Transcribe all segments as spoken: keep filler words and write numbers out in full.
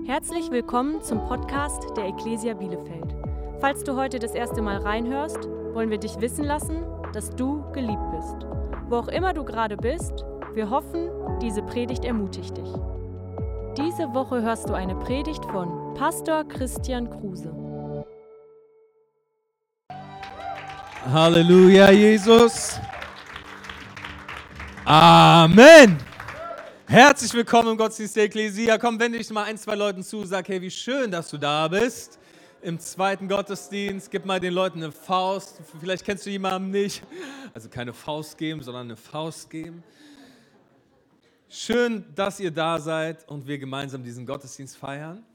Herzlich willkommen zum Podcast der Ecclesia Bielefeld. Falls du heute das erste Mal reinhörst, wollen wir dich wissen lassen, dass du geliebt bist. Wo auch immer du gerade bist, wir hoffen, diese Predigt ermutigt dich. Diese Woche hörst du eine Predigt von Pastor Christian Kruse. Halleluja, Jesus. Amen. Herzlich willkommen im Gottesdienst der Ecclesia. Komm, wende dich mal ein, zwei Leuten zu, sag, hey, wie schön, dass du da bist. Im zweiten Gottesdienst, gib mal den Leuten eine Faust. Vielleicht kennst du jemanden nicht. Also keine Faust geben, sondern eine Faust geben. Schön, dass ihr da seid und wir gemeinsam diesen Gottesdienst feiern.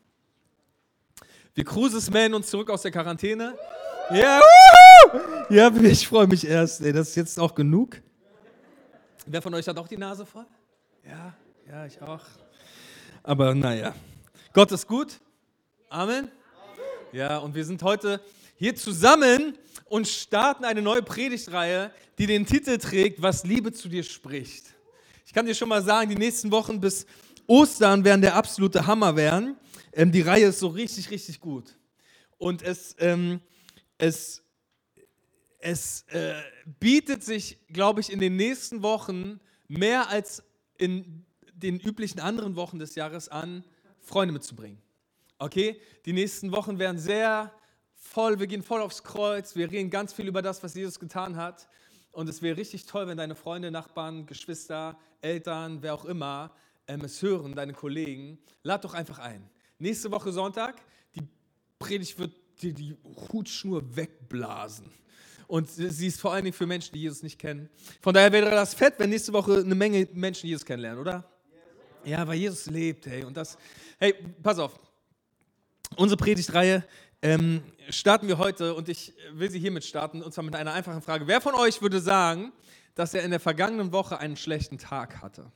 Wir Cruises-melden uns zurück aus der Quarantäne. Ja, wuhu! Ja, ich freue mich erst. Ey, das ist jetzt auch genug. Wer von euch hat auch die Nase voll? Ja, ja, ich auch. Aber naja, Gott ist gut. Amen. Ja, und wir sind heute hier zusammen und starten eine neue Predigtreihe, die den Titel trägt, was Liebe zu dir spricht. Ich kann dir schon mal sagen, die nächsten Wochen bis Ostern werden der absolute Hammer werden. Ähm, die Reihe ist so richtig, richtig gut. Und es, ähm, es, es äh, bietet sich, glaube ich, in den nächsten Wochen mehr als in den üblichen anderen Wochen des Jahres an, Freunde mitzubringen. Okay? Die nächsten Wochen werden sehr voll, wir gehen voll aufs Kreuz, wir reden ganz viel über das, was Jesus getan hat. Und es wäre richtig toll, wenn deine Freunde, Nachbarn, Geschwister, Eltern, wer auch immer, ähm, es hören, deine Kollegen. Lad doch einfach ein. Nächste Woche Sonntag, die Predigt wird dir die Hutschnur wegblasen. Und sie ist vor allen Dingen für Menschen, die Jesus nicht kennen. Von daher wäre das fett, wenn nächste Woche eine Menge Menschen Jesus kennenlernen, oder? Ja, weil Jesus lebt, hey. Und das, hey, pass auf. Unsere Predigtreihe ähm, starten wir heute und ich will sie hiermit starten, und zwar mit einer einfachen Frage. Wer von euch würde sagen, dass er in der vergangenen Woche einen schlechten Tag hatte?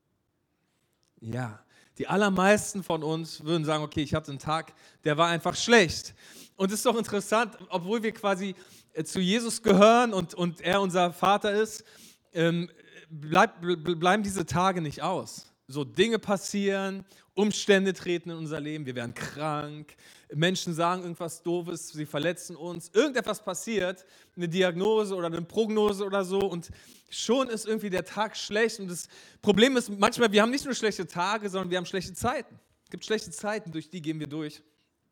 Ja, die allermeisten von uns würden sagen, okay, ich hatte einen Tag, der war einfach schlecht. Und es ist doch interessant, obwohl wir quasi zu Jesus gehören und, und er unser Vater ist, ähm, bleib, bleiben diese Tage nicht aus. So Dinge passieren, Umstände treten in unser Leben, wir werden krank, Menschen sagen irgendwas Doofes, sie verletzen uns, irgendetwas passiert, eine Diagnose oder eine Prognose oder so, und schon ist irgendwie der Tag schlecht. Und das Problem ist manchmal, wir haben nicht nur schlechte Tage, sondern wir haben schlechte Zeiten. Es gibt schlechte Zeiten, durch die gehen wir durch.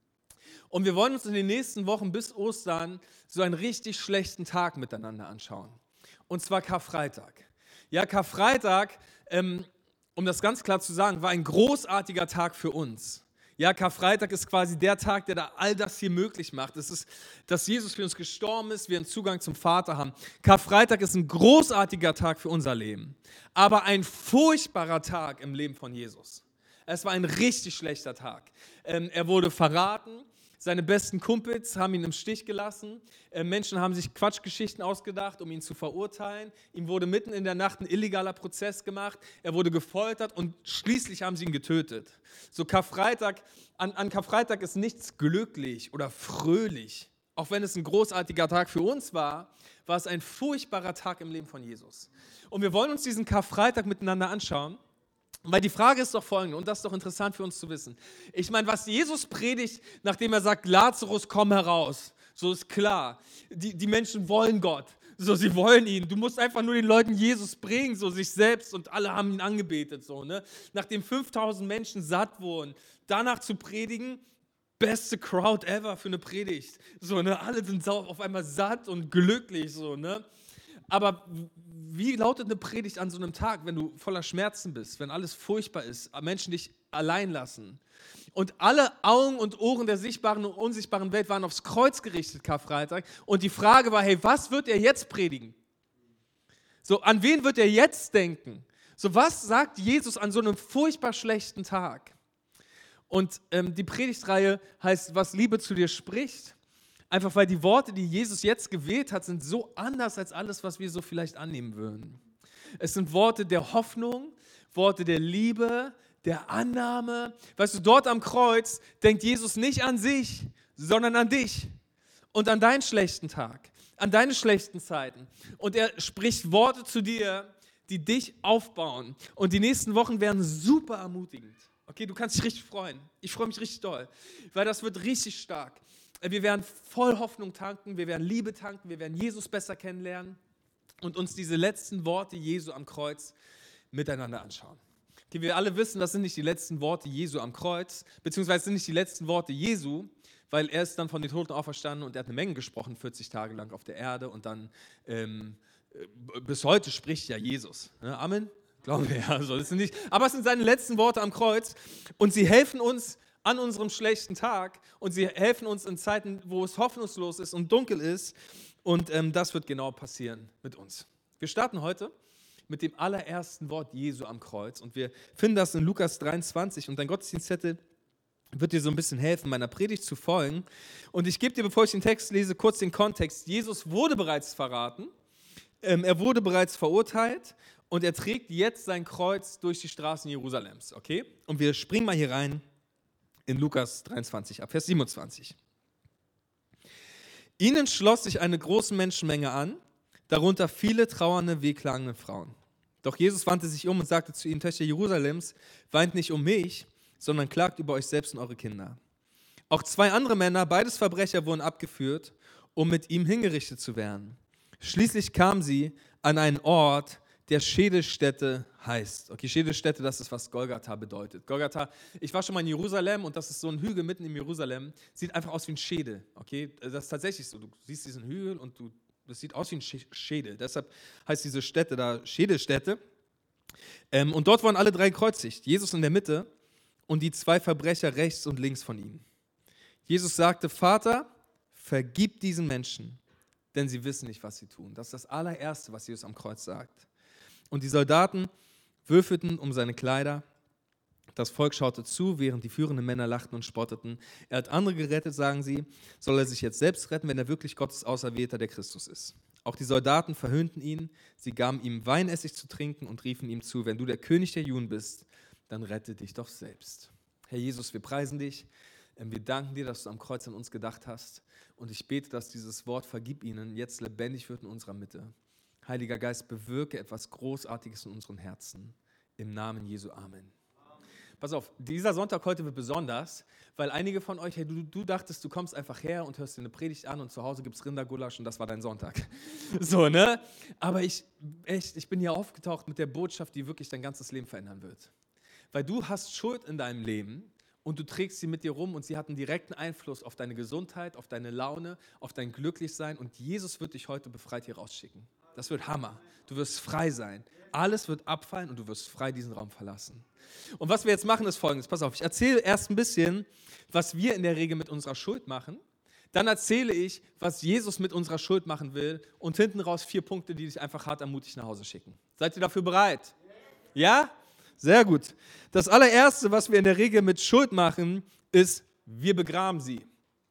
Und wir wollen uns in den nächsten Wochen bis Ostern so einen richtig schlechten Tag miteinander anschauen. Und zwar Karfreitag. Ja, Karfreitag, ähm, um das ganz klar zu sagen, war ein großartiger Tag für uns. Ja, Karfreitag ist quasi der Tag, der da all das hier möglich macht. Es ist, dass Jesus für uns gestorben ist, wir einen Zugang zum Vater haben. Karfreitag ist ein großartiger Tag für unser Leben, aber ein furchtbarer Tag im Leben von Jesus. Es war ein richtig schlechter Tag. Ähm, er wurde verraten. Seine besten Kumpels haben ihn im Stich gelassen. Äh, Menschen haben sich Quatschgeschichten ausgedacht, um ihn zu verurteilen. Ihm wurde mitten in der Nacht ein illegaler Prozess gemacht. Er wurde gefoltert und schließlich haben sie ihn getötet. So Karfreitag, an, an Karfreitag ist nichts glücklich oder fröhlich. Auch wenn es ein großartiger Tag für uns war, war es ein furchtbarer Tag im Leben von Jesus. Und wir wollen uns diesen Karfreitag miteinander anschauen. Weil die Frage ist doch folgende, und das ist doch interessant für uns zu wissen. Ich meine, was Jesus predigt, nachdem er sagt, Lazarus, komm heraus, so ist klar. Die, die Menschen wollen Gott, so sie wollen ihn. Du musst einfach nur den Leuten Jesus bringen, so sich selbst, und alle haben ihn angebetet. So, ne? Nachdem fünftausend Menschen satt wurden, danach zu predigen, beste Crowd ever für eine Predigt. So, ne? Alle sind auf einmal satt und glücklich. So, ne? Aber wie lautet eine Predigt an so einem Tag, wenn du voller Schmerzen bist, wenn alles furchtbar ist, Menschen dich allein lassen? Und alle Augen und Ohren der sichtbaren und unsichtbaren Welt waren aufs Kreuz gerichtet, Karfreitag. Und die Frage war, hey, was wird er jetzt predigen? So, an wen wird er jetzt denken? So, was sagt Jesus an so einem furchtbar schlechten Tag? Und ähm, die Predigtreihe heißt, was Liebe zu dir spricht. Einfach weil die Worte, die Jesus jetzt gewählt hat, sind so anders als alles, was wir so vielleicht annehmen würden. Es sind Worte der Hoffnung, Worte der Liebe, der Annahme. Weißt du, dort am Kreuz denkt Jesus nicht an sich, sondern an dich und an deinen schlechten Tag, an deine schlechten Zeiten. Und er spricht Worte zu dir, die dich aufbauen. Und die nächsten Wochen werden super ermutigend. Okay, du kannst dich richtig freuen. Ich freue mich richtig doll, weil das wird richtig stark. Wir werden voll Hoffnung tanken, wir werden Liebe tanken, wir werden Jesus besser kennenlernen und uns diese letzten Worte Jesu am Kreuz miteinander anschauen. Okay, wir alle wissen, das sind nicht die letzten Worte Jesu am Kreuz, beziehungsweise sind nicht die letzten Worte Jesu, weil er ist dann von den Toten auferstanden und er hat eine Menge gesprochen, vierzig Tage lang auf der Erde und dann ähm, bis heute spricht ja Jesus. Ne? Amen? Glauben wir ja. Also das sind nicht, aber es sind seine letzten Worte am Kreuz und sie helfen uns an unserem schlechten Tag und sie helfen uns in Zeiten, wo es hoffnungslos ist und dunkel ist und ähm, das wird genau passieren mit uns. Wir starten heute mit dem allerersten Wort Jesu am Kreuz und wir finden das in Lukas dreiundzwanzig und dein Gottesdienstzettel wird dir so ein bisschen helfen, meiner Predigt zu folgen. Und ich gebe dir, bevor ich den Text lese, kurz den Kontext. Jesus wurde bereits verraten, ähm, er wurde bereits verurteilt und er trägt jetzt sein Kreuz durch die Straßen Jerusalems. Okay? Und wir springen mal hier rein in Lukas dreiundzwanzig, ab Vers siebenundzwanzig. Ihnen schloss sich eine große Menschenmenge an, darunter viele trauernde, wehklagende Frauen. Doch Jesus wandte sich um und sagte zu ihnen: Töchter Jerusalems, weint nicht um mich, sondern klagt über euch selbst und eure Kinder. Auch zwei andere Männer, beides Verbrecher, wurden abgeführt, um mit ihm hingerichtet zu werden. Schließlich kamen sie an einen Ort, der Schädelstätte heißt. Okay, Schädelstätte, das ist, was Golgatha bedeutet. Golgatha, ich war schon mal in Jerusalem und das ist so ein Hügel mitten in Jerusalem, sieht einfach aus wie ein Schädel. Okay, das ist tatsächlich so. Du siehst diesen Hügel und du, das sieht aus wie ein Schädel. Deshalb heißt diese Stätte da Schädelstätte. Ähm, und dort wurden alle drei gekreuzigt. Jesus in der Mitte und die zwei Verbrecher rechts und links von ihm. Jesus sagte: Vater, vergib diesen Menschen, denn sie wissen nicht, was sie tun. Das ist das allererste, was Jesus am Kreuz sagt. Und die Soldaten würfelten um seine Kleider. Das Volk schaute zu, während die führenden Männer lachten und spotteten. Er hat andere gerettet, sagen sie. Soll er sich jetzt selbst retten, wenn er wirklich Gottes Auserwählter, der Christus ist? Auch die Soldaten verhöhnten ihn. Sie gaben ihm Weinessig zu trinken und riefen ihm zu: Wenn du der König der Juden bist, dann rette dich doch selbst. Herr Jesus, wir preisen dich. Wir danken dir, dass du am Kreuz an uns gedacht hast. Und ich bete, dass dieses Wort "Vergib ihnen" jetzt lebendig wird in unserer Mitte. Heiliger Geist, bewirke etwas Großartiges in unseren Herzen. Im Namen Jesu, Amen. Pass auf, dieser Sonntag heute wird besonders, weil einige von euch, hey, du, du dachtest, du kommst einfach her und hörst dir eine Predigt an und zu Hause gibt es Rindergulasch und das war dein Sonntag. So, ne? Aber ich, echt, ich bin hier aufgetaucht mit der Botschaft, die wirklich dein ganzes Leben verändern wird. Weil du hast Schuld in deinem Leben und du trägst sie mit dir rum und sie hat einen direkten Einfluss auf deine Gesundheit, auf deine Laune, auf dein Glücklichsein und Jesus wird dich heute befreit hier rausschicken. Das wird Hammer. Du wirst frei sein. Alles wird abfallen und du wirst frei diesen Raum verlassen. Und was wir jetzt machen, ist Folgendes. Pass auf, ich erzähle erst ein bisschen, was wir in der Regel mit unserer Schuld machen. Dann erzähle ich, was Jesus mit unserer Schuld machen will. Und hinten raus vier Punkte, die dich einfach hart ermutigt nach Hause schicken. Seid ihr dafür bereit? Ja? Sehr gut. Das allererste, was wir in der Regel mit Schuld machen, ist, wir begraben sie.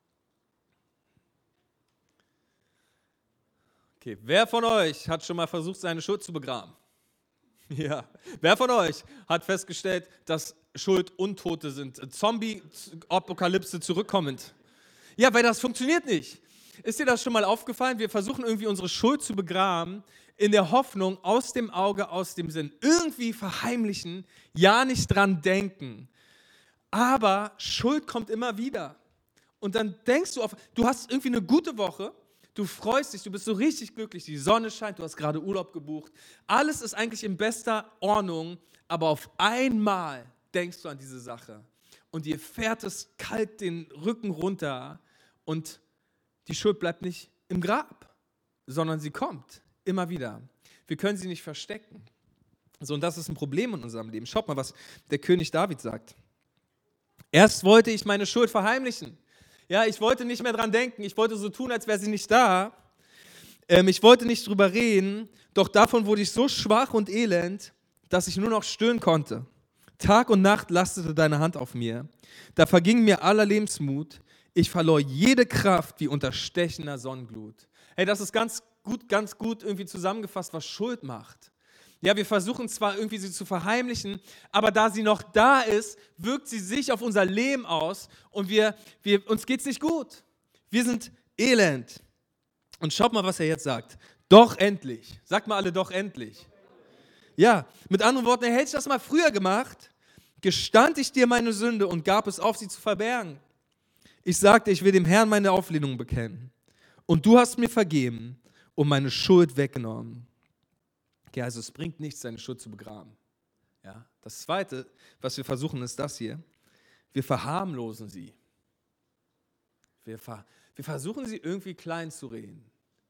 Okay, wer von euch hat schon mal versucht, seine Schuld zu begraben? Ja. Wer von euch hat festgestellt, dass Schuld Untote sind? Zombie-Apokalypse zurückkommend. Ja, weil das funktioniert nicht. Ist dir das schon mal aufgefallen? Wir versuchen irgendwie unsere Schuld zu begraben, in der Hoffnung, aus dem Auge, aus dem Sinn. Irgendwie verheimlichen, ja nicht dran denken. Aber Schuld kommt immer wieder. Und dann denkst du auf, du hast irgendwie eine gute Woche, du freust dich, du bist so richtig glücklich, die Sonne scheint, du hast gerade Urlaub gebucht. Alles ist eigentlich in bester Ordnung, aber auf einmal denkst du an diese Sache. Und dir fährt es kalt den Rücken runter und die Schuld bleibt nicht im Grab, sondern sie kommt immer wieder. Wir können sie nicht verstecken. So, und das ist ein Problem in unserem Leben. Schaut mal, was der König David sagt. Erst wollte ich meine Schuld verheimlichen. Ja, ich wollte nicht mehr dran denken. Ich wollte so tun, als wäre sie nicht da. Ähm, ich wollte nicht drüber reden. Doch davon wurde ich so schwach und elend, dass ich nur noch stöhnen konnte. Tag und Nacht lastete deine Hand auf mir. Da verging mir aller Lebensmut. Ich verlor jede Kraft wie unter stechender Sonnenglut. Hey, das ist ganz gut, ganz gut irgendwie zusammengefasst, was Schuld macht. Ja, wir versuchen zwar irgendwie sie zu verheimlichen, aber da sie noch da ist, wirkt sie sich auf unser Leben aus und wir, wir, uns geht's nicht gut. Wir sind elend. Und schaut mal, was er jetzt sagt. Doch endlich. Sagt mal alle, doch endlich. Ja, mit anderen Worten, hätte ich das mal früher gemacht, gestand ich dir meine Sünde und gab es auf, sie zu verbergen. Ich sagte, ich will dem Herrn meine Auflehnung bekennen. Und du hast mir vergeben und meine Schuld weggenommen. Okay, also es bringt nichts, seine Schuld zu begraben. Ja, das Zweite, was wir versuchen, ist das hier. Wir verharmlosen sie. Wir, ver- wir versuchen sie irgendwie klein zu reden.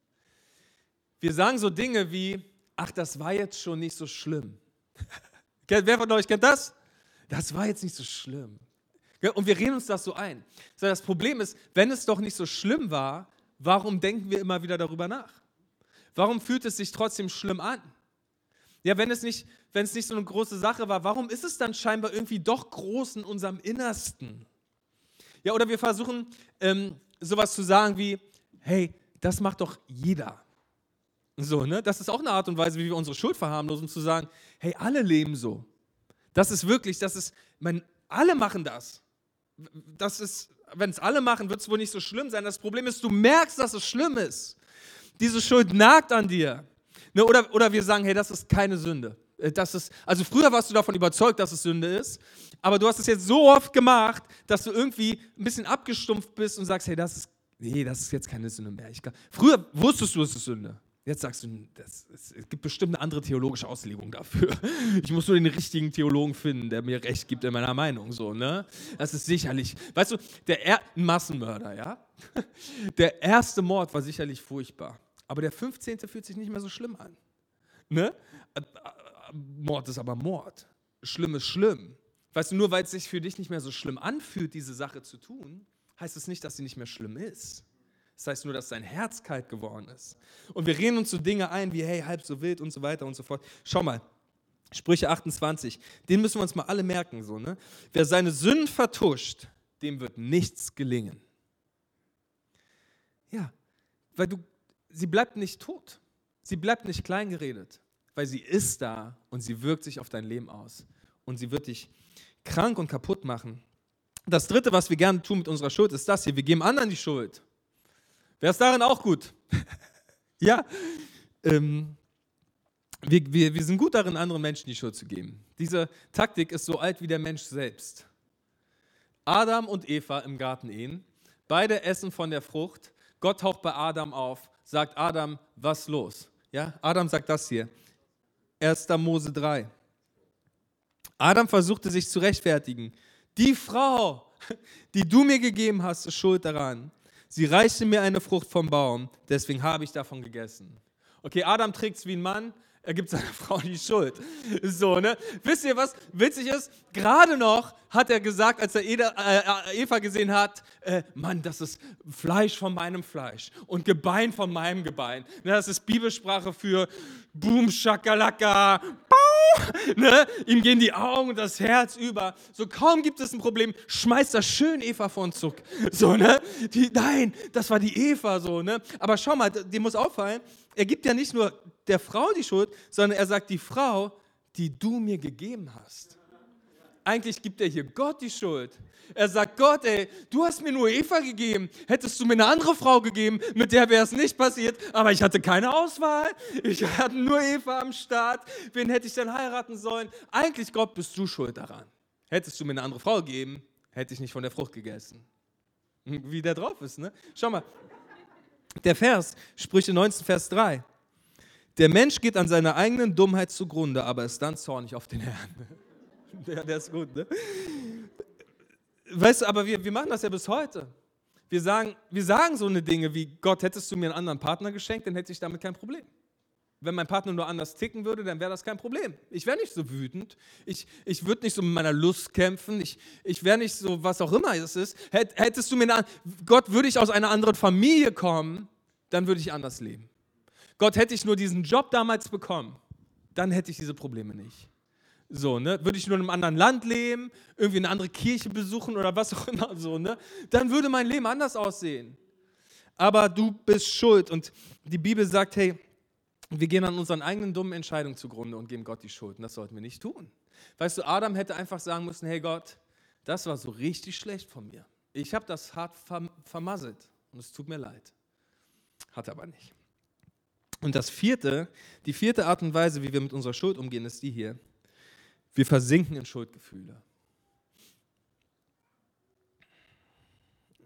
Wir sagen so Dinge wie, ach, das war jetzt schon nicht so schlimm. Wer von euch kennt das? Das war jetzt nicht so schlimm. Und wir reden uns das so ein. Das Problem ist, wenn es doch nicht so schlimm war, warum denken wir immer wieder darüber nach? Warum fühlt es sich trotzdem schlimm an? Ja, wenn es nicht, wenn es nicht so eine große Sache war, warum ist es dann scheinbar irgendwie doch groß in unserem Innersten? Ja, oder wir versuchen ähm, sowas zu sagen wie, hey, das macht doch jeder. So, ne? Das ist auch eine Art und Weise, wie wir unsere Schuld verharmlosen, zu sagen, hey, alle leben so. Das ist wirklich, das ist, man, alle machen das. Das ist, wenn es alle machen, wird es wohl nicht so schlimm sein. Das Problem ist, du merkst, dass es schlimm ist. Diese Schuld nagt an dir. Ne? Oder, oder wir sagen, hey, das ist keine Sünde. Das ist, also früher warst du davon überzeugt, dass es Sünde ist, aber du hast es jetzt so oft gemacht, dass du irgendwie ein bisschen abgestumpft bist und sagst, hey, das ist, nee, das ist jetzt keine Sünde mehr. Ich glaub, früher wusstest du, es ist Sünde. Jetzt sagst du, das, es gibt bestimmt eine andere theologische Auslegung dafür. Ich muss nur den richtigen Theologen finden, der mir recht gibt in meiner Meinung. So, ne? Das ist sicherlich, weißt du, der er- Massenmörder, ja? Der erste Mord war sicherlich furchtbar, aber der fünfzehnte fühlt sich nicht mehr so schlimm an. Ne? Mord ist aber Mord. Schlimm ist schlimm. Weißt du, nur weil es sich für dich nicht mehr so schlimm anfühlt, diese Sache zu tun, heißt es nicht, dass sie nicht mehr schlimm ist. Das heißt nur, dass dein Herz kalt geworden ist. Und wir reden uns so Dinge ein wie, hey, halb so wild und so weiter und so fort. Schau mal, Sprüche achtundzwanzig, den müssen wir uns mal alle merken. So, ne? Wer seine Sünden vertuscht, dem wird nichts gelingen. Ja, weil du, sie bleibt nicht tot. Sie bleibt nicht kleingeredet, weil sie ist da und sie wirkt sich auf dein Leben aus. Und sie wird dich krank und kaputt machen. Das Dritte, was wir gerne tun mit unserer Schuld, ist das hier. Wir geben anderen die Schuld. Wer ist darin auch gut? Ja, ähm, wir, wir, wir sind gut darin, anderen Menschen die Schuld zu geben. Diese Taktik ist so alt wie der Mensch selbst. Adam und Eva im Garten Eden, beide essen von der Frucht. Gott taucht bei Adam auf, sagt Adam, was los? Ja, Adam sagt das hier, erster Mose drei. Adam versuchte sich zu rechtfertigen. Die Frau, die du mir gegeben hast, ist schuld daran. Sie reichte mir eine Frucht vom Baum, deswegen habe ich davon gegessen. Okay, Adam trägt es wie ein Mann, er gibt seiner Frau die Schuld. So, ne? Wisst ihr, was witzig ist? Gerade noch hat er gesagt, als er Eva gesehen hat, äh, Mann, das ist Fleisch von meinem Fleisch und Gebein von meinem Gebein. Ne, das ist Bibelsprache für Boom, Shakalaka, ne? Ihm gehen die Augen und das Herz über. So kaum gibt es ein Problem, schmeißt er schön Eva vor den Zug. So, ne? Die, nein, das war die Eva, so, ne? Aber schau mal, dir muss auffallen, er gibt ja nicht nur der Frau die Schuld, sondern er sagt, die Frau, die du mir gegeben hast. Eigentlich gibt er hier Gott die Schuld. Er sagt, Gott, ey, du hast mir nur Eva gegeben. Hättest du mir eine andere Frau gegeben, mit der wäre es nicht passiert, aber ich hatte keine Auswahl. Ich hatte nur Eva am Start. Wen hätte ich denn heiraten sollen? Eigentlich, Gott, bist du schuld daran. Hättest du mir eine andere Frau gegeben, hätte ich nicht von der Frucht gegessen. Wie der drauf ist, ne? Schau mal, der Vers, Sprüche neunzehn, Vers drei. Der Mensch geht an seiner eigenen Dummheit zugrunde, aber ist dann zornig auf den Herrn. Der, der ist gut, ne? Weißt du, aber wir, wir machen das ja bis heute. Wir sagen, wir sagen so eine Dinge wie, Gott, hättest du mir einen anderen Partner geschenkt, dann hätte ich damit kein Problem. Wenn mein Partner nur anders ticken würde, dann wäre das kein Problem. Ich wäre nicht so wütend, ich, ich würde nicht so mit meiner Lust kämpfen, ich, ich wäre nicht so, was auch immer es ist. Hättest du mir eine, Gott, würde ich aus einer anderen Familie kommen, dann würde ich anders leben. Gott, hätte ich nur diesen Job damals bekommen, dann hätte ich diese Probleme nicht. So, ne? Würde ich nur in einem anderen Land leben, irgendwie eine andere Kirche besuchen oder was auch immer, so, ne? Dann würde mein Leben anders aussehen. Aber du bist schuld und die Bibel sagt, hey, wir gehen an unseren eigenen dummen Entscheidungen zugrunde und geben Gott die Schuld und das sollten wir nicht tun. Weißt du, Adam hätte einfach sagen müssen, hey Gott, das war so richtig schlecht von mir. Ich habe das hart verm- vermasselt und es tut mir leid. Hat er aber nicht. Und das vierte, die vierte Art und Weise, wie wir mit unserer Schuld umgehen, ist die hier. Wir versinken in Schuldgefühle.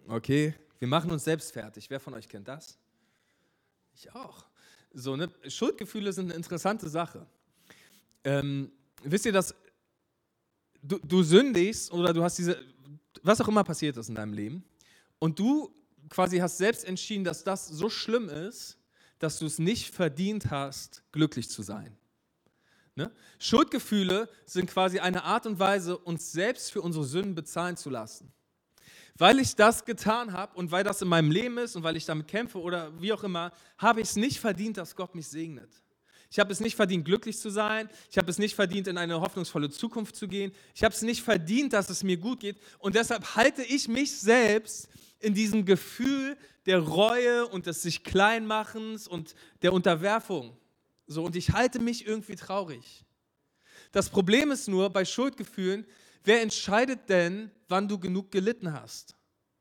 Okay, wir machen uns selbst fertig. Wer von euch kennt das? Ich auch. So, ne? Schuldgefühle sind eine interessante Sache. Ähm, wisst ihr, dass du, du sündigst oder du hast diese, was auch immer passiert ist in deinem Leben und du quasi hast selbst entschieden, dass das so schlimm ist, dass du es nicht verdient hast, glücklich zu sein. Ne? Schuldgefühle sind quasi eine Art und Weise, uns selbst für unsere Sünden bezahlen zu lassen. Weil ich das getan habe und weil das in meinem Leben ist und weil ich damit kämpfe oder wie auch immer, habe ich es nicht verdient, dass Gott mich segnet. Ich habe es nicht verdient, glücklich zu sein. Ich habe es nicht verdient, in eine hoffnungsvolle Zukunft zu gehen. Ich habe es nicht verdient, dass es mir gut geht. Und deshalb halte ich mich selbst in diesem Gefühl der Reue und des sich Kleinmachens und der Unterwerfung. So, und ich halte mich irgendwie traurig. Das Problem ist nur bei Schuldgefühlen, wer entscheidet denn, wann du genug gelitten hast?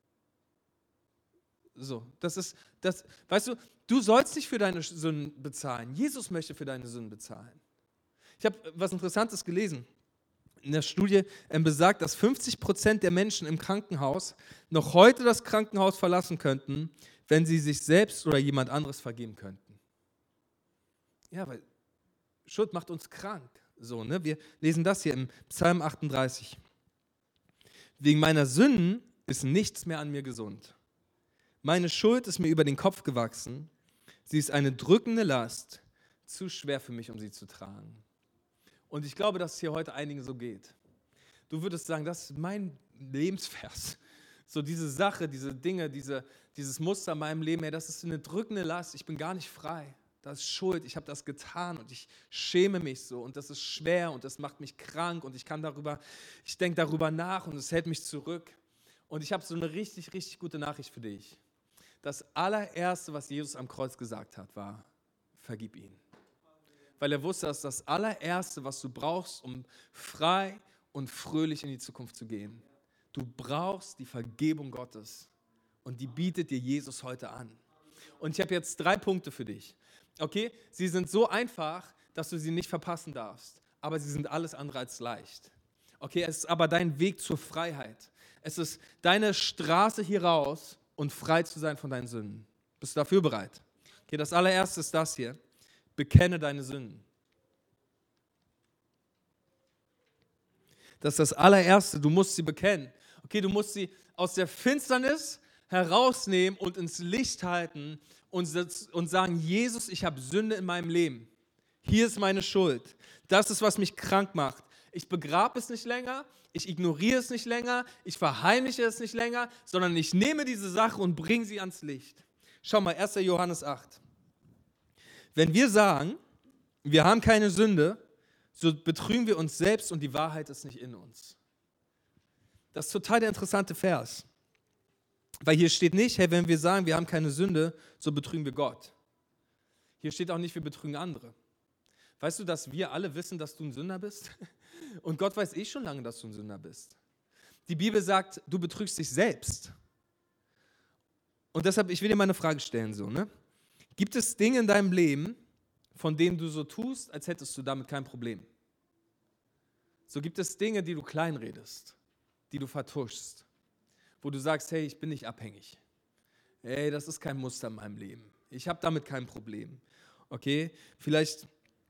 So, das ist, das, weißt du, du sollst nicht für deine Sünden bezahlen. Jesus möchte für deine Sünden bezahlen. Ich habe was Interessantes gelesen. In der Studie ähm, besagt, dass fünfzig Prozent der Menschen im Krankenhaus noch heute das Krankenhaus verlassen könnten, wenn sie sich selbst oder jemand anderes vergeben könnten. Ja, weil Schuld macht uns krank. So, ne? Wir lesen das hier im Psalm achtunddreißig. Wegen meiner Sünden ist nichts mehr an mir gesund. Meine Schuld ist mir über den Kopf gewachsen. Sie ist eine drückende Last, zu schwer für mich, um sie zu tragen. Und ich glaube, dass es hier heute einigen so geht. Du würdest sagen, das ist mein Lebensvers. So diese Sache, diese Dinge, diese, dieses Muster in meinem Leben, ey, das ist eine drückende Last. Ich bin gar nicht frei. Das ist Schuld, ich habe das getan und ich schäme mich so und das ist schwer und das macht mich krank und ich kann darüber, ich denke darüber nach und es hält mich zurück. Und ich habe so eine richtig, richtig gute Nachricht für dich. Das allererste, was Jesus am Kreuz gesagt hat, war, vergib ihn. Weil er wusste, dass das allererste, was du brauchst, um frei und fröhlich in die Zukunft zu gehen, du brauchst die Vergebung Gottes und die bietet dir Jesus heute an. Und ich habe jetzt drei Punkte für dich. Okay, sie sind so einfach, dass du sie nicht verpassen darfst, aber sie sind alles andere als leicht. Okay, es ist aber dein Weg zur Freiheit. Es ist deine Straße hier raus und frei zu sein von deinen Sünden. Bist du dafür bereit? Okay, das allererste ist das hier. Bekenne deine Sünden. Das ist das allererste, du musst sie bekennen. Okay, du musst sie aus der Finsternis herausnehmen und ins Licht halten und, und sagen, Jesus, ich habe Sünde in meinem Leben. Hier ist meine Schuld. Das ist, was mich krank macht. Ich begrabe es nicht länger, ich ignoriere es nicht länger, ich verheimliche es nicht länger, sondern ich nehme diese Sache und bringe sie ans Licht. Schau mal, erster Johannes acht. Wenn wir sagen, wir haben keine Sünde, so betrügen wir uns selbst und die Wahrheit ist nicht in uns. Das ist total der interessante Vers. Weil hier steht nicht, hey, wenn wir sagen, wir haben keine Sünde, so betrügen wir Gott. Hier steht auch nicht, wir betrügen andere. Weißt du, dass wir alle wissen, dass du ein Sünder bist? Und Gott weiß eh schon lange, dass du ein Sünder bist. Die Bibel sagt, du betrügst dich selbst. Und deshalb, ich will dir mal eine Frage stellen, so, ne? Gibt es Dinge in deinem Leben, von denen du so tust, als hättest du damit kein Problem? So gibt es Dinge, die du kleinredest, die du vertuschst, wo du sagst, hey, ich bin nicht abhängig. Hey, das ist kein Muster in meinem Leben. Ich habe damit kein Problem. Okay? Vielleicht,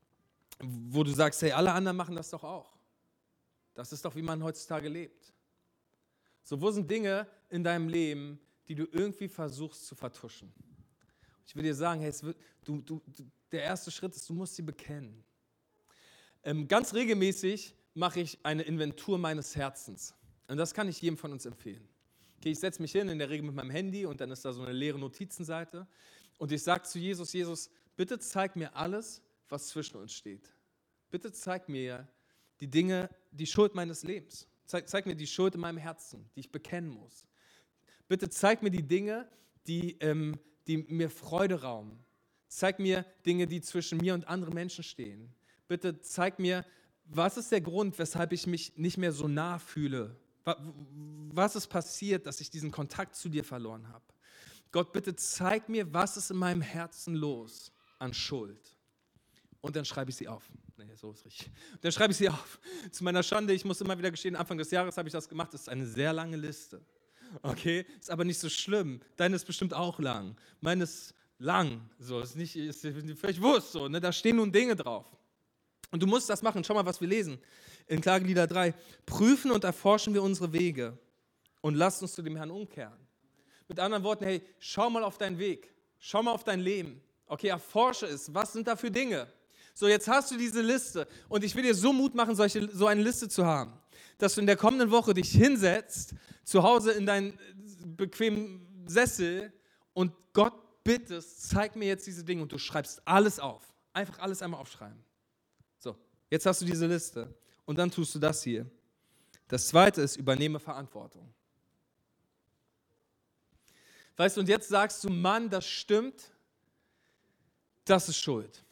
wo du sagst, hey, alle anderen machen das doch auch. Das ist doch, wie man heutzutage lebt. So, wo sind Dinge in deinem Leben, die du irgendwie versuchst zu vertuschen? Ich will dir sagen, hey, es wird, du, du, der erste Schritt ist, du musst sie bekennen. Ähm, ganz regelmäßig mache ich eine Inventur meines Herzens. Und das kann ich jedem von uns empfehlen. Okay, ich setze mich hin, in der Regel mit meinem Handy, und dann ist da so eine leere Notizenseite. Und ich sage zu Jesus, Jesus, bitte zeig mir alles, was zwischen uns steht. Bitte zeig mir die Dinge, die Schuld meines Lebens. Zeig, zeig mir die Schuld in meinem Herzen, die ich bekennen muss. Bitte zeig mir die Dinge, die, ähm, die mir Freude rauben. Zeig mir Dinge, die zwischen mir und anderen Menschen stehen. Bitte zeig mir, was ist der Grund, weshalb ich mich nicht mehr so nah fühle. Was ist passiert, dass ich diesen Kontakt zu dir verloren habe? Gott, bitte zeig mir, was ist in meinem Herzen los an Schuld. Und dann schreibe ich sie auf. Nee, so ist richtig. Dann schreibe ich sie auf. Zu meiner Schande, ich muss immer wieder gestehen, Anfang des Jahres habe ich das gemacht. Das ist eine sehr lange Liste. okay, ist aber nicht so schlimm. Deine ist bestimmt auch lang. Meine ist lang, so, ist nicht, ist völlig wurscht, so, ne? Da stehen nun Dinge drauf. Und du musst das machen. Schau mal, was wir lesen in Klagelieder drei. Prüfen und erforschen wir unsere Wege und lasst uns zu dem Herrn umkehren. Mit anderen Worten, hey, schau mal auf deinen Weg, schau mal auf dein Leben. Okay, erforsche es. Was sind da für Dinge? So, jetzt hast du diese Liste und ich will dir so Mut machen, solche, so eine Liste zu haben, dass du in der kommenden Woche dich hinsetzt, zu Hause in deinen bequemen Sessel und Gott bittest, zeig mir jetzt diese Dinge und du schreibst alles auf. Einfach alles einmal aufschreiben. So, jetzt hast du diese Liste und dann tust du das hier. Das zweite ist, übernehme Verantwortung. Weißt du, und jetzt sagst du, Mann, das stimmt, das ist Schuld.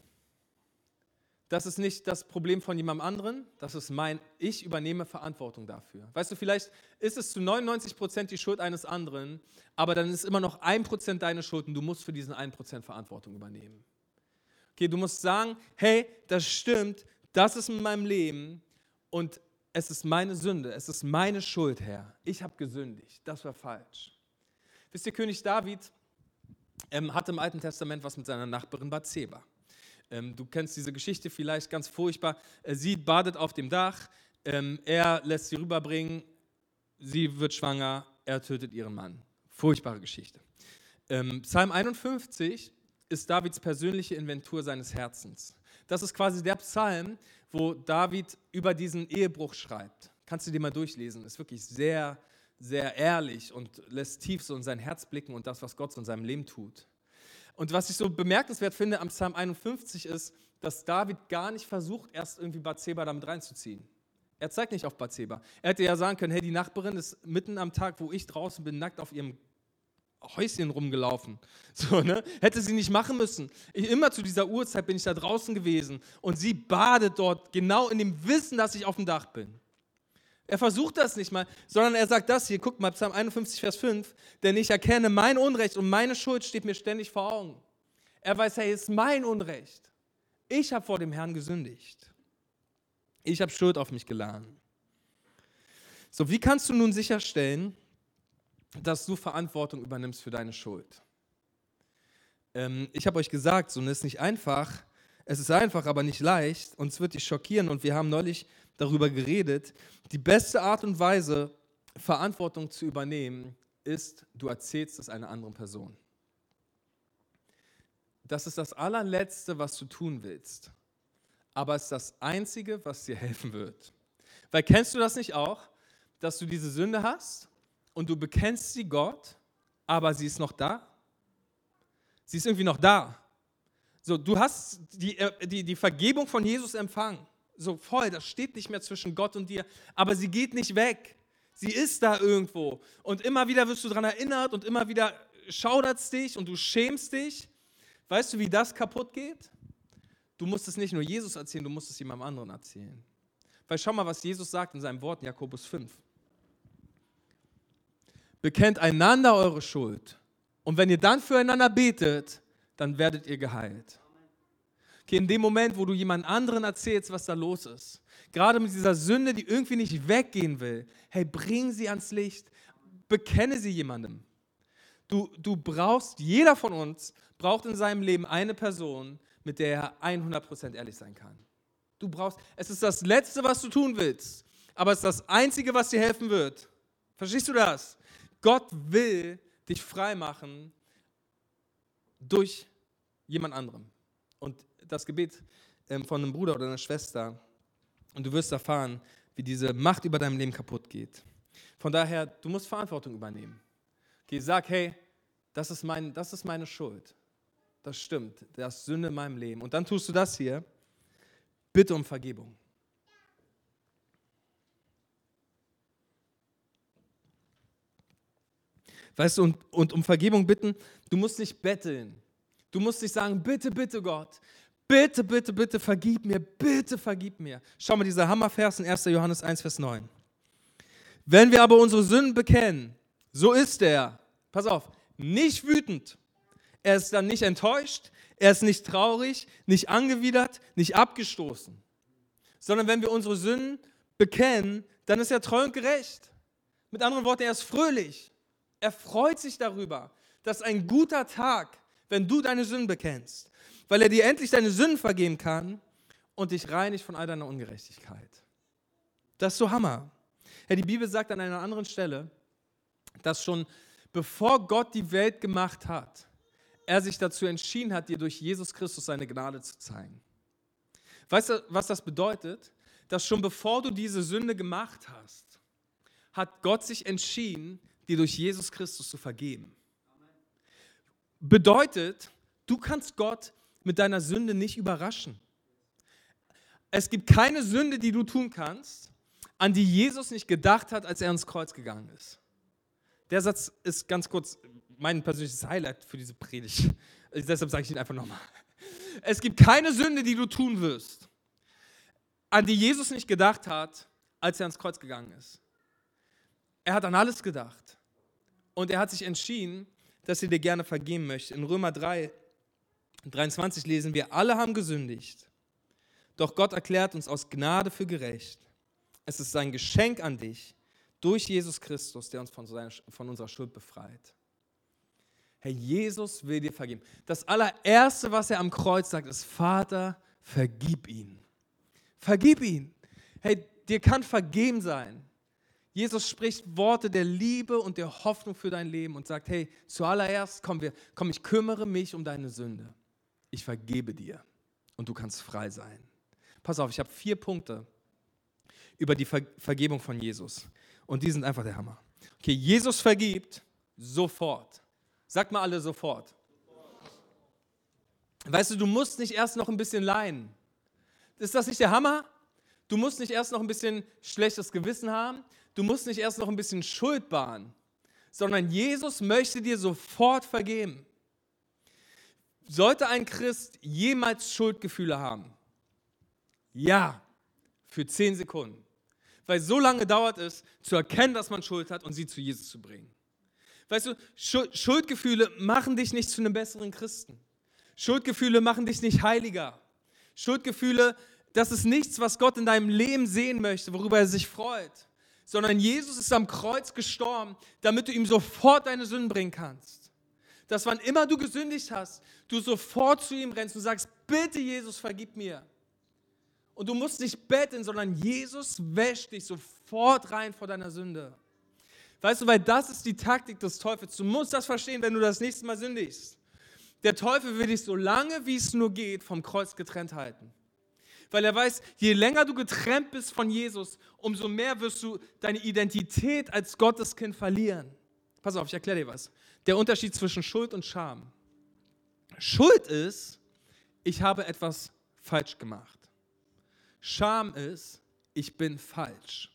Das ist nicht das Problem von jemandem anderen, das ist mein, ich übernehme Verantwortung dafür. Weißt du, vielleicht ist es zu neunundneunzig Prozent die Schuld eines anderen, aber dann ist immer noch ein Prozent deine Schuld und du musst für diesen ein Prozent Verantwortung übernehmen. Okay, du musst sagen, hey, das stimmt, das ist in meinem Leben und es ist meine Sünde, es ist meine Schuld, Herr. Ich habe gesündigt, das war falsch. Wisst ihr, König David ähm, hatte im Alten Testament was mit seiner Nachbarin Bathseba. Ähm, du kennst diese Geschichte vielleicht, ganz furchtbar. Äh, sie badet auf dem Dach, ähm, er lässt sie rüberbringen, sie wird schwanger, er tötet ihren Mann. Furchtbare Geschichte. Ähm, Psalm einundfünfzig ist Davids persönliche Inventur seines Herzens. Das ist quasi der Psalm, wo David über diesen Ehebruch schreibt. Kannst du dir mal durchlesen, ist wirklich sehr, sehr ehrlich und lässt tief so in sein Herz blicken und das, was Gott so in seinem Leben tut. Und was ich so bemerkenswert finde am Psalm einundfünfzig ist, dass David gar nicht versucht, erst irgendwie Bathseba damit reinzuziehen. Er zeigt nicht auf Bathseba. Er hätte ja sagen können, hey, die Nachbarin ist mitten am Tag, wo ich draußen bin, nackt auf ihrem Häuschen rumgelaufen. So, ne? Hätte sie nicht machen müssen. Ich, immer zu dieser Uhrzeit bin ich da draußen gewesen und sie badet dort genau in dem Wissen, dass ich auf dem Dach bin. Er versucht das nicht mal, sondern er sagt das hier, guck mal, Psalm einundfünfzig, Vers fünf, denn ich erkenne mein Unrecht und meine Schuld steht mir ständig vor Augen. Er weiß, hey, es ist mein Unrecht. Ich habe vor dem Herrn gesündigt. Ich habe Schuld auf mich geladen. So, wie kannst du nun sicherstellen, dass du Verantwortung übernimmst für deine Schuld? Ähm, ich habe euch gesagt, so, es ist nicht einfach, es ist einfach, aber nicht leicht und es wird dich schockieren und wir haben neulich darüber geredet. Die beste Art und Weise, Verantwortung zu übernehmen, ist, du erzählst es einer anderen Person. Das ist das allerletzte, was du tun willst, aber es ist das Einzige, was dir helfen wird. Weil kennst du das nicht auch, dass du diese Sünde hast und du bekennst sie Gott, aber sie ist noch da? Sie ist irgendwie noch da. So, du hast die, die, die Vergebung von Jesus empfangen. So voll, das steht nicht mehr zwischen Gott und dir, aber sie geht nicht weg. Sie ist da irgendwo. Und immer wieder wirst du daran erinnert und immer wieder schaudert es dich und du schämst dich. Weißt du, wie das kaputt geht? Du musst es nicht nur Jesus erzählen, du musst es jemandem anderen erzählen. Weil schau mal, was Jesus sagt in seinem Wort in Jakobus fünf. Bekennt einander eure Schuld. Und wenn ihr dann füreinander betet, dann werdet ihr geheilt. Okay, in dem Moment, wo du jemand anderen erzählst, was da los ist, gerade mit dieser Sünde, die irgendwie nicht weggehen will, hey, bring sie ans Licht, bekenne sie jemandem. Du, du brauchst, jeder von uns braucht in seinem Leben eine Person, mit der er hundert Prozent ehrlich sein kann. Du brauchst, es ist das Letzte, was du tun willst, aber es ist das Einzige, was dir helfen wird. Verstehst du das? Gott will dich frei machen durch jemand anderem. Und das Gebet ähm, von einem Bruder oder einer Schwester und du wirst erfahren, wie diese Macht über deinem Leben kaputt geht. Von daher, du musst Verantwortung übernehmen. Okay, sag, hey, das ist, mein, das ist meine Schuld. Das stimmt, das ist Sünde in meinem Leben. Und dann tust du das hier, bitte um Vergebung. Weißt du, und, und um Vergebung bitten, du musst nicht betteln. Du musst nicht sagen, bitte, bitte Gott, bitte, bitte, bitte vergib mir, bitte vergib mir. Schau mal, dieser Hammervers in erster Johannes eins, Vers neun. Wenn wir aber unsere Sünden bekennen, so ist er, pass auf, nicht wütend. Er ist dann nicht enttäuscht, er ist nicht traurig, nicht angewidert, nicht abgestoßen. Sondern wenn wir unsere Sünden bekennen, dann ist er treu und gerecht. Mit anderen Worten, er ist fröhlich. Er freut sich darüber, dass ein guter Tag, wenn du deine Sünden bekennst, weil er dir endlich deine Sünden vergeben kann und dich reinigt von all deiner Ungerechtigkeit. Das ist so Hammer. Ja, die Bibel sagt an einer anderen Stelle, dass schon bevor Gott die Welt gemacht hat, er sich dazu entschieden hat, dir durch Jesus Christus seine Gnade zu zeigen. Weißt du, was das bedeutet? Dass schon bevor du diese Sünde gemacht hast, hat Gott sich entschieden, dir durch Jesus Christus zu vergeben. Bedeutet, du kannst Gott mit deiner Sünde nicht überraschen. Es gibt keine Sünde, die du tun kannst, an die Jesus nicht gedacht hat, als er ans Kreuz gegangen ist. Der Satz ist ganz kurz mein persönliches Highlight für diese Predigt. Deshalb sage ich ihn einfach nochmal. Es gibt keine Sünde, die du tun wirst, an die Jesus nicht gedacht hat, als er ans Kreuz gegangen ist. Er hat an alles gedacht. Und er hat sich entschieden, dass er dir gerne vergeben möchte. In Römer drei, dreiundzwanzig lesen wir, alle haben gesündigt. Doch Gott erklärt uns aus Gnade für gerecht. Es ist sein Geschenk an dich, durch Jesus Christus, der uns von, seiner, von unserer Schuld befreit. Herr, Jesus will dir vergeben. Das allererste, was er am Kreuz sagt, ist, Vater, vergib ihn. Vergib ihn. Hey, dir kann vergeben sein. Jesus spricht Worte der Liebe und der Hoffnung für dein Leben und sagt, hey, zuallererst, komm, wir, komm, ich kümmere mich um deine Sünde. Ich vergebe dir und du kannst frei sein. Pass auf, ich habe vier Punkte über die Ver- Vergebung von Jesus. Und die sind einfach der Hammer. Okay, Jesus vergibt sofort. Sagt mal alle sofort. Weißt du, du musst nicht erst noch ein bisschen leiden. Ist das nicht der Hammer? Du musst nicht erst noch ein bisschen schlechtes Gewissen haben. Du musst nicht erst noch ein bisschen Schuld bahnen. Sondern Jesus möchte dir sofort vergeben. Sollte ein Christ jemals Schuldgefühle haben? Ja, für zehn Sekunden. Weil so lange dauert es, zu erkennen, dass man Schuld hat und sie zu Jesus zu bringen. Weißt du, Schuldgefühle machen dich nicht zu einem besseren Christen. Schuldgefühle machen dich nicht heiliger. Schuldgefühle, das ist nichts, was Gott in deinem Leben sehen möchte, worüber er sich freut. Sondern Jesus ist am Kreuz gestorben, damit du ihm sofort deine Sünden bringen kannst. Dass wann immer du gesündigt hast, du sofort zu ihm rennst und sagst, bitte Jesus, vergib mir. Und du musst nicht betteln, sondern Jesus wäscht dich sofort rein vor deiner Sünde. Weißt du, weil das ist die Taktik des Teufels. Du musst das verstehen, wenn du das nächste Mal sündigst. Der Teufel will dich so lange, wie es nur geht, vom Kreuz getrennt halten. Weil er weiß, je länger du getrennt bist von Jesus, umso mehr wirst du deine Identität als Gotteskind verlieren. Pass auf, ich erkläre dir was. Der Unterschied zwischen Schuld und Scham. Schuld ist, ich habe etwas falsch gemacht. Scham ist, ich bin falsch.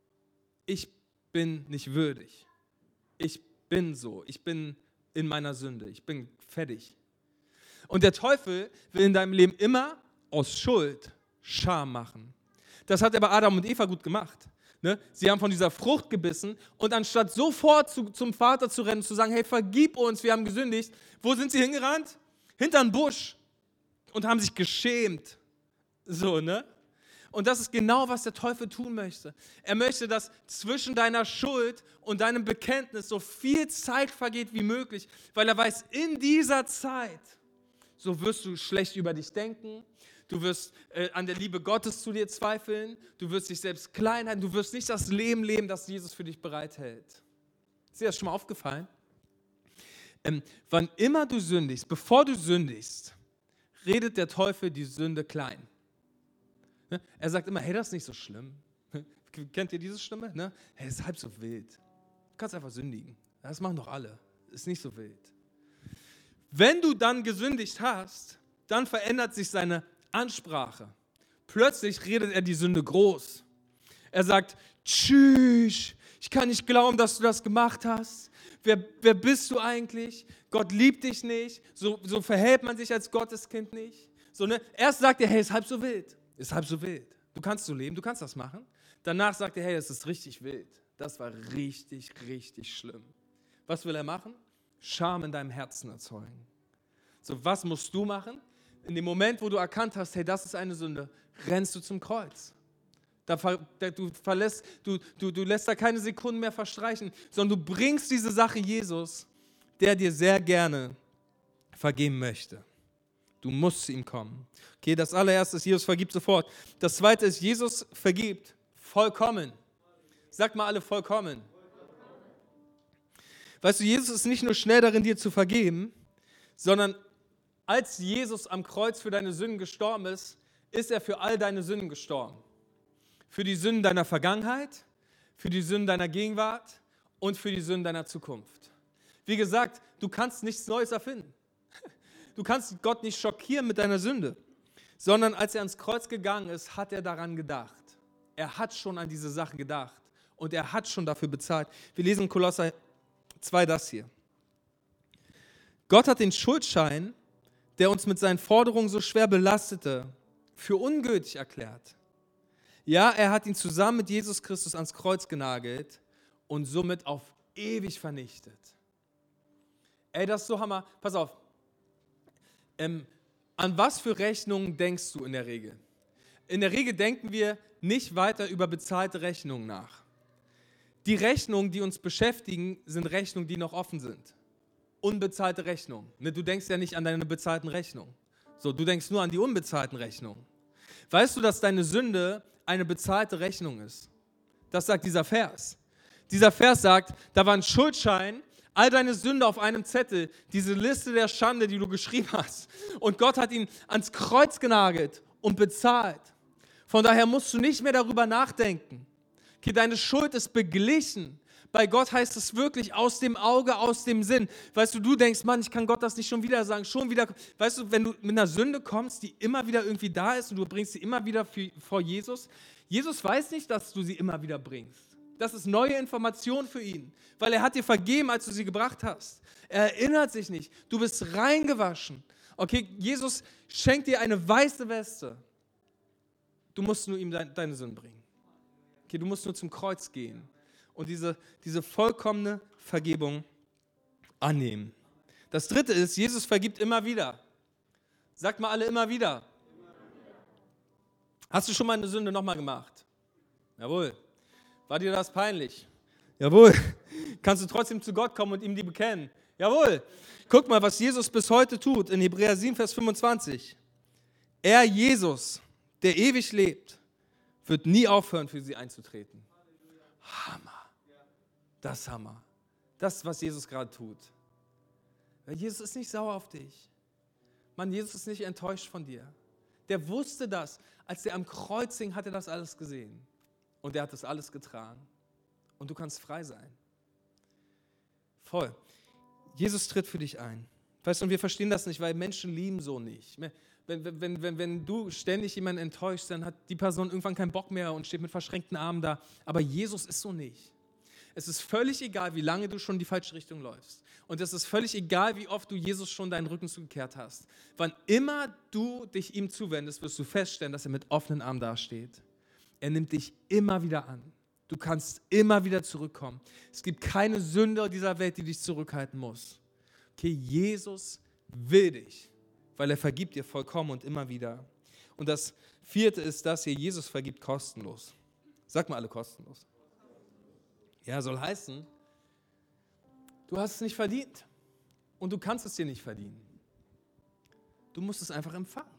Ich bin nicht würdig. Ich bin so. Ich bin in meiner Sünde. Ich bin fertig. Und der Teufel will in deinem Leben immer aus Schuld Scham machen. Das hat er bei Adam und Eva gut gemacht. Ne? Sie haben von dieser Frucht gebissen und anstatt sofort zu, zum Vater zu rennen und zu sagen, hey, vergib uns, wir haben gesündigt, wo sind sie hingerannt? Hinter einen Busch und haben sich geschämt. So, ne? Und das ist genau, was der Teufel tun möchte. Er möchte, dass zwischen deiner Schuld und deinem Bekenntnis so viel Zeit vergeht wie möglich, weil er weiß, in dieser Zeit, so wirst du schlecht über dich denken, du wirst äh, an der Liebe Gottes zu dir zweifeln, du wirst dich selbst klein halten, du wirst nicht das Leben leben, das Jesus für dich bereithält. Ist dir das schon mal aufgefallen? Ähm, wann immer du sündigst, bevor du sündigst, redet der Teufel die Sünde klein. Er sagt immer, hey, das ist nicht so schlimm. Kennt ihr diese Stimme? Ne? Hey, ist halb so wild. Du kannst einfach sündigen. Das machen doch alle. Ist nicht so wild. Wenn du dann gesündigt hast, dann verändert sich seine Ansprache. Plötzlich redet er die Sünde groß. Er sagt, tschüss, ich kann nicht glauben, dass du das gemacht hast. Wer, wer bist du eigentlich? Gott liebt dich nicht. So, so verhält man sich als Gotteskind nicht. So, ne? Erst sagt er, hey, ist halb so wild. Ist halb so wild. Du kannst so leben, du kannst das machen. Danach sagt er, hey, das ist richtig wild. Das war richtig, richtig schlimm. Was will er machen? Scham in deinem Herzen erzeugen. So, was musst du machen? In dem Moment, wo du erkannt hast, hey, das ist eine Sünde, rennst du zum Kreuz. Da, da, du, verlässt, du, du, du lässt da keine Sekunden mehr verstreichen, sondern du bringst diese Sache Jesus, der dir sehr gerne vergeben möchte. Du musst zu ihm kommen. Okay, das allererste ist, Jesus vergibt sofort. Das zweite ist, Jesus vergibt vollkommen. Sag mal alle vollkommen. Weißt du, Jesus ist nicht nur schnell darin, dir zu vergeben, sondern als Jesus am Kreuz für deine Sünden gestorben ist, ist er für all deine Sünden gestorben. Für die Sünden deiner Vergangenheit, für die Sünden deiner Gegenwart und für die Sünden deiner Zukunft. Wie gesagt, du kannst nichts Neues erfinden. Du kannst Gott nicht schockieren mit deiner Sünde, sondern als er ans Kreuz gegangen ist, hat er daran gedacht. Er hat schon an diese Sache gedacht und er hat schon dafür bezahlt. Wir lesen in Kolosser zwei das hier. Gott hat den Schuldschein, der uns mit seinen Forderungen so schwer belastete, für ungültig erklärt. Ja, er hat ihn zusammen mit Jesus Christus ans Kreuz genagelt und somit auf ewig vernichtet. Ey, das ist so Hammer. Pass auf. Ähm, an was für Rechnungen denkst du in der Regel? In der Regel denken wir nicht weiter über bezahlte Rechnungen nach. Die Rechnungen, die uns beschäftigen, sind Rechnungen, die noch offen sind. Unbezahlte Rechnungen. Ne, du denkst ja nicht an deine bezahlten Rechnungen. So, du denkst nur an die unbezahlten Rechnungen. Weißt du, dass deine Sünde eine bezahlte Rechnung ist? Das sagt dieser Vers. Dieser Vers sagt, da war ein Schuldschein, all deine Sünde auf einem Zettel, diese Liste der Schande, die du geschrieben hast. Und Gott hat ihn ans Kreuz genagelt und bezahlt. Von daher musst du nicht mehr darüber nachdenken. Okay, deine Schuld ist beglichen. Bei Gott heißt es wirklich aus dem Auge, aus dem Sinn. Weißt du, du denkst, Mann, ich kann Gott das nicht schon wieder sagen, schon wieder. Weißt du, wenn du mit einer Sünde kommst, die immer wieder irgendwie da ist und du bringst sie immer wieder für, vor Jesus, Jesus weiß nicht, dass du sie immer wieder bringst. Das ist neue Information für ihn, weil er hat dir vergeben, als du sie gebracht hast. Er erinnert sich nicht. Du bist reingewaschen. Okay, Jesus schenkt dir eine weiße Weste. Du musst nur ihm deine, deine Sünden bringen. Okay, du musst nur zum Kreuz gehen und diese, diese vollkommene Vergebung annehmen. Das dritte ist, Jesus vergibt immer wieder. Sagt mal alle immer wieder. Hast du schon mal eine Sünde nochmal gemacht? Jawohl. War dir das peinlich? Jawohl. Kannst du trotzdem zu Gott kommen und ihm die bekennen? Jawohl. Guck mal, was Jesus bis heute tut in Hebräer sieben, Vers fünfundzwanzig. Er, Jesus, der ewig lebt, wird nie aufhören, für sie einzutreten. Hammer. Das ist Hammer. Das ist, was Jesus gerade tut. Weil Jesus ist nicht sauer auf dich. Mann, Jesus ist nicht enttäuscht von dir. Der wusste das. Als er am Kreuz hing, hat er das alles gesehen. Und er hat das alles getragen. Und du kannst frei sein. Voll. Jesus tritt für dich ein. Weißt du, und wir verstehen das nicht, weil Menschen lieben so nicht. Wenn, wenn, wenn, wenn du ständig jemanden enttäuschst, dann hat die Person irgendwann keinen Bock mehr und steht mit verschränkten Armen da. Aber Jesus ist so nicht. Es ist völlig egal, wie lange du schon in die falsche Richtung läufst. Und es ist völlig egal, wie oft du Jesus schon deinen Rücken zugekehrt hast. Wann immer du dich ihm zuwendest, wirst du feststellen, dass er mit offenen Armen dasteht. Er nimmt dich immer wieder an. Du kannst immer wieder zurückkommen. Es gibt keine Sünde dieser Welt, die dich zurückhalten muss. Okay, Jesus will dich, weil er vergibt dir vollkommen und immer wieder. Und das vierte ist das hier, Jesus vergibt kostenlos. Sag mal alle kostenlos. Ja, soll heißen, du hast es nicht verdient und du kannst es dir nicht verdienen. Du musst es einfach empfangen.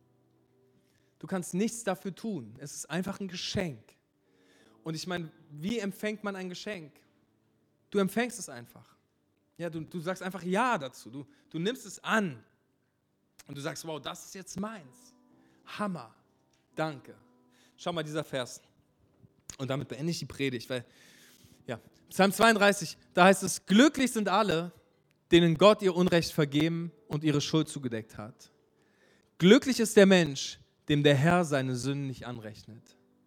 Du kannst nichts dafür tun. Es ist einfach ein Geschenk. Und ich meine, wie empfängt man ein Geschenk? Du empfängst es einfach. Ja, du, du sagst einfach Ja dazu. Du, du nimmst es an. Und du sagst, wow, das ist jetzt meins. Hammer. Danke. Schau mal, dieser Vers. Und damit beende ich die Predigt, weil, ja, Psalm zweiunddreißig, da heißt es, glücklich sind alle, denen Gott ihr Unrecht vergeben und ihre Schuld zugedeckt hat. Glücklich ist der Mensch, dem der Herr seine Sünden nicht anrechnet.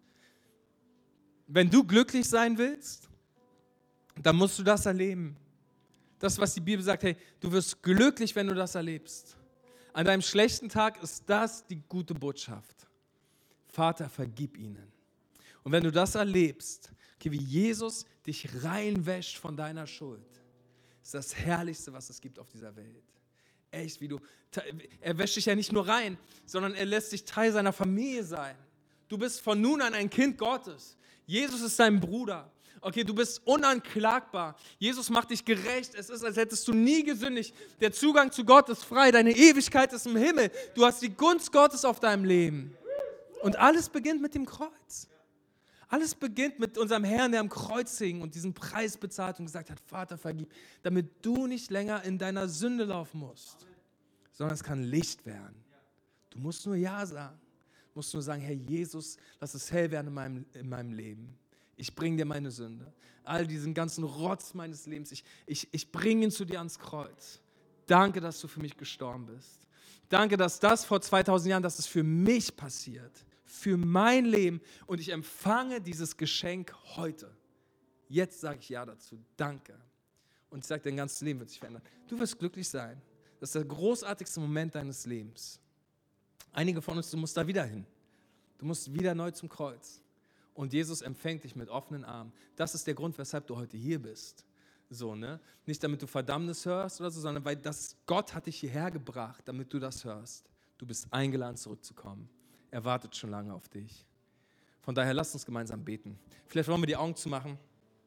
Wenn du glücklich sein willst, dann musst du das erleben. Das, was die Bibel sagt, hey, du wirst glücklich, wenn du das erlebst. An deinem schlechten Tag ist das die gute Botschaft. Vater, vergib ihnen. Und wenn du das erlebst, okay, wie Jesus dich reinwäscht von deiner Schuld, ist das Herrlichste, was es gibt auf dieser Welt. Echt, wie du, er wäscht dich ja nicht nur rein, sondern er lässt dich Teil seiner Familie sein. Du bist von nun an ein Kind Gottes. Jesus ist dein Bruder. Okay, du bist unanklagbar. Jesus macht dich gerecht. Es ist, als hättest du nie gesündigt. Der Zugang zu Gott ist frei. Deine Ewigkeit ist im Himmel. Du hast die Gunst Gottes auf deinem Leben. Und alles beginnt mit dem Kreuz. Alles beginnt mit unserem Herrn, der am Kreuz hing und diesen Preis bezahlt und gesagt hat, Vater, vergib, damit du nicht länger in deiner Sünde laufen musst, sondern es kann Licht werden. Du musst nur Ja sagen. Du musst nur sagen, Herr Jesus, lass es hell werden in meinem, in meinem Leben. Ich bringe dir meine Sünde. All diesen ganzen Rotz meines Lebens, ich, ich, ich bringe ihn zu dir ans Kreuz. Danke, dass du für mich gestorben bist. Danke, dass das vor zweitausend Jahren, dass es für mich passiert. Für mein Leben. Und ich empfange dieses Geschenk heute. Jetzt sage ich Ja dazu. Danke. Und ich sage, dein ganzes Leben wird sich verändern. Du wirst glücklich sein. Das ist der großartigste Moment deines Lebens. Einige von uns, du musst da wieder hin. Du musst wieder neu zum Kreuz. Und Jesus empfängt dich mit offenen Armen. Das ist der Grund, weshalb du heute hier bist. So, ne? Nicht damit du Verdammnis hörst oder so, sondern weil das, Gott hat dich hierher gebracht, damit du das hörst. Du bist eingeladen, zurückzukommen. Er wartet schon lange auf dich. Von daher, lasst uns gemeinsam beten. Vielleicht wollen wir die Augen zumachen.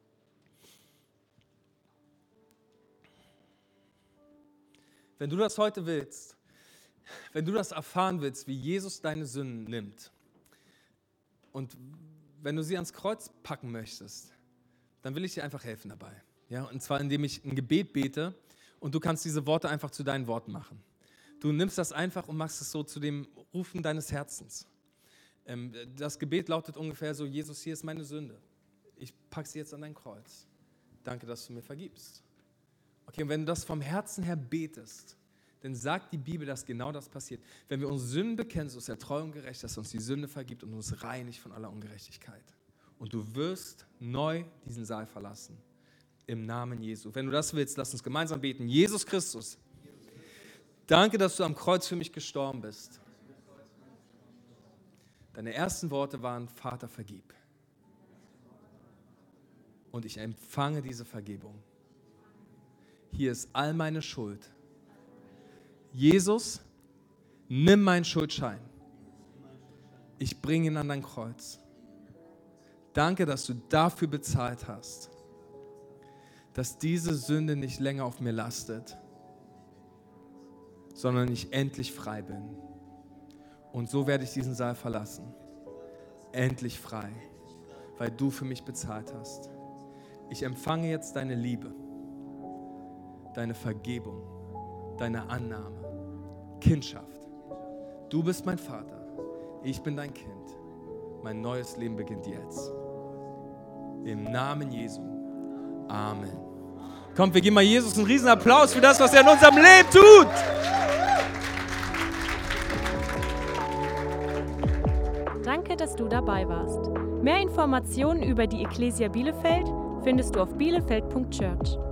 Wenn du das heute willst, wenn du das erfahren willst, wie Jesus deine Sünden nimmt und wenn du sie ans Kreuz packen möchtest, dann will ich dir einfach helfen dabei. Ja, und zwar, indem ich ein Gebet bete und du kannst diese Worte einfach zu deinen Worten machen. Du nimmst das einfach und machst es so zu dem Rufen deines Herzens. Ähm, das Gebet lautet ungefähr so, Jesus, hier ist meine Sünde. Ich packe sie jetzt an dein Kreuz. Danke, dass du mir vergibst. Okay, und wenn du das vom Herzen her betest, dann sagt die Bibel, dass genau das passiert. Wenn wir uns Sünden bekennen, so ist er treu und gerecht, dass er uns die Sünde vergibt und uns reinigt von aller Ungerechtigkeit. Und du wirst neu diesen Saal verlassen. Im Namen Jesu. Wenn du das willst, lass uns gemeinsam beten. Jesus Christus, danke, dass du am Kreuz für mich gestorben bist. Deine ersten Worte waren, Vater, vergib. Und ich empfange diese Vergebung. Hier ist all meine Schuld. Jesus, nimm meinen Schuldschein. Ich bringe ihn an dein Kreuz. Danke, dass du dafür bezahlt hast, dass diese Sünde nicht länger auf mir lastet, sondern ich endlich frei bin. Und so werde ich diesen Saal verlassen. Endlich frei, weil du für mich bezahlt hast. Ich empfange jetzt deine Liebe, deine Vergebung, deine Annahme, Kindschaft. Du bist mein Vater, ich bin dein Kind. Mein neues Leben beginnt jetzt. Im Namen Jesu. Amen. Kommt, wir geben mal Jesus einen riesen Applaus für das, was er in unserem Leben tut. Danke, dass du dabei warst. Mehr Informationen über die Ecclesia Bielefeld findest du auf bielefeld punkt church.